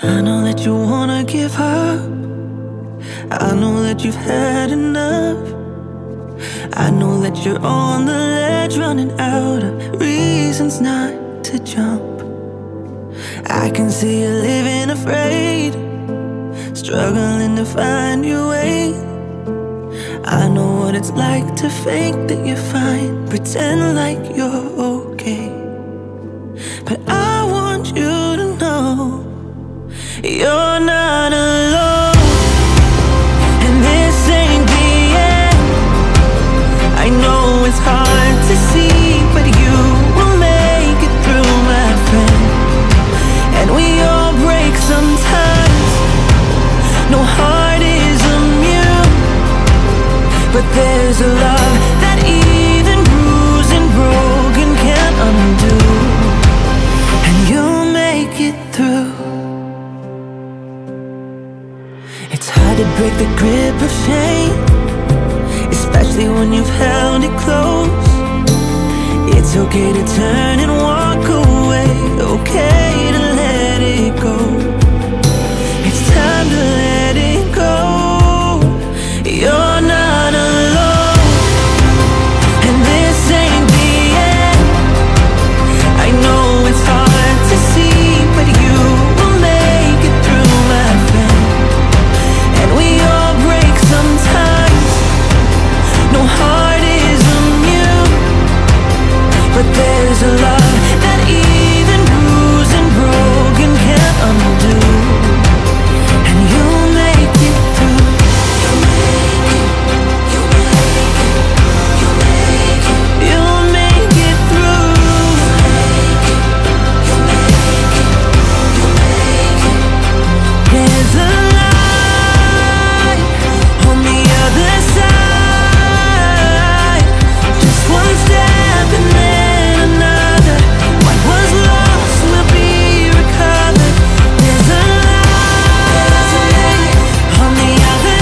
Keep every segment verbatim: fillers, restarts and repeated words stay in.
I know that you wanna give up. I know that you've had enough. I know that you're on the ledge, running out of reasons not to jump. I can see you living afraid, struggling to find your way. I know what it's like to think that you're fine, pretend like you're okay. But I want you to know you're not alone, and this ain't the end. I know it's hard to see, but you will make it through, my friend. And we all break sometimes, no heart is immune, but there's a love that even bruised and broken can't undo. And you'll make it through. It's hard to break the grip of shame, especially when you've held it close. It's okay to turn and walk away, okay to let it go. It's time to let it go. You're not alone, and this ain't the end. I know it's hard to see, but you will make it through, my friend. And we all break sometimes, no heart is immune, but there's a love that even bruised and broken can't undo. And you'll make it through. You'll make it, you'll make it, you'll make it, you'll make it through. You'll make it, you'll make it, you'll make it. There's a light on the other side. Just one step and then another. What was lost will be recovered. There's a light on the other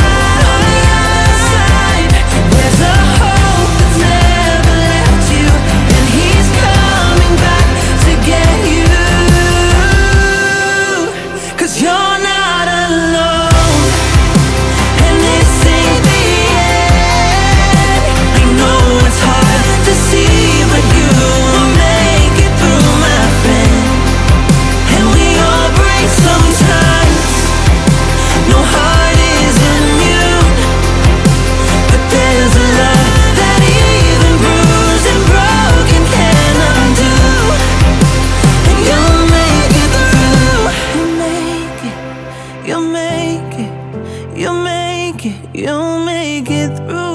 side. There's a hope that's never left you, and he's coming back to get you. 'Cause you're not alone, and this ain't the end. I know it's hard to see, but you will make it through, my friend. And we all break sometimes, no heart is immune, but there's a love that even bruised and broken can undo. And you'll make it through. You'll make it, you'll make it, you'll make it, you'll make it through.